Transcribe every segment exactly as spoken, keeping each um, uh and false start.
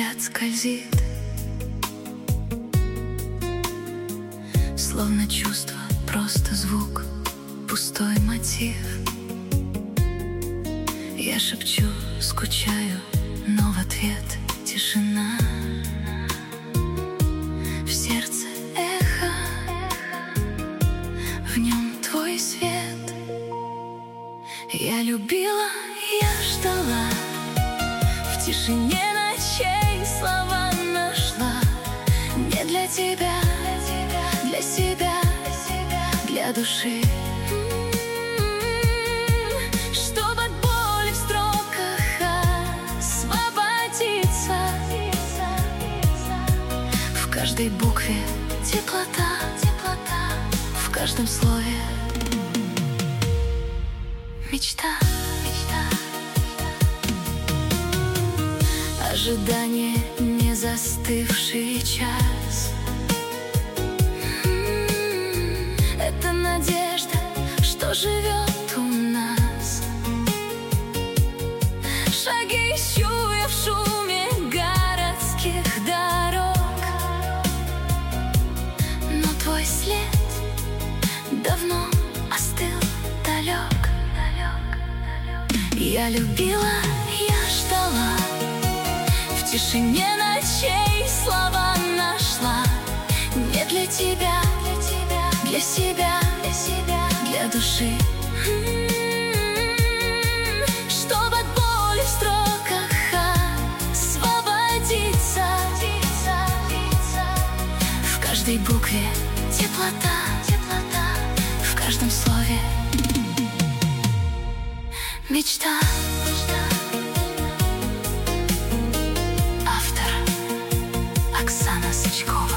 взгляд скользит, словно чувство, просто звук, пустой мотив. Я шепчу, скучаю, но в ответ тишина. В сердце эхо, в нем твой свет. Я любила, я ждала, в тишине ночей слова нашла. Не для тебя, для себя, для души. Чтоб от боли в строках освободиться. В каждой букве теплота, теплота, в каждом слове мечта, мечта. Ожидание, не застывший час. Это надежда, что живет у нас. Шаги ищу я в шуме городских дорог, но твой след давно остыл, далек. Я любила, я ждала, в тишине ночей слова нашла. Не для тебя, для тебя, для себя, для себя, для души. Чтоб от боли в строках освободиться. В каждой букве теплота, теплота, в каждом слове мечта. Автор Оксана Сычкова.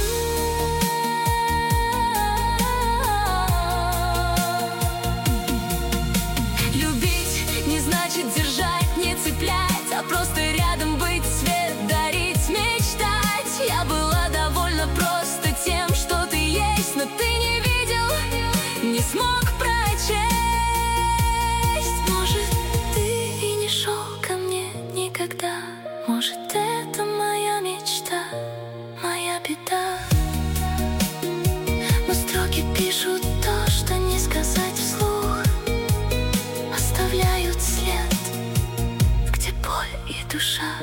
Любить не значит держать, не цеплять, а просто рядом быть, свет дарить, мечтать. Я была довольна просто тем, что ты есть, но ты не видел, не смог прочесть. Может, ты и не шел ко мне никогда. Может, это моя мечта, моя беда. Но строки пишут то, что не сказать вслух. Оставляют след, где боль и душа.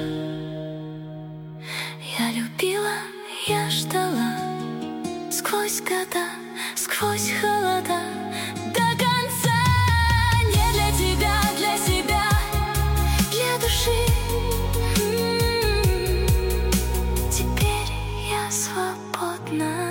Я любила, я ждала, сквозь года, сквозь холода, до конца. Не для тебя, для себя, для души. Теперь я свободна.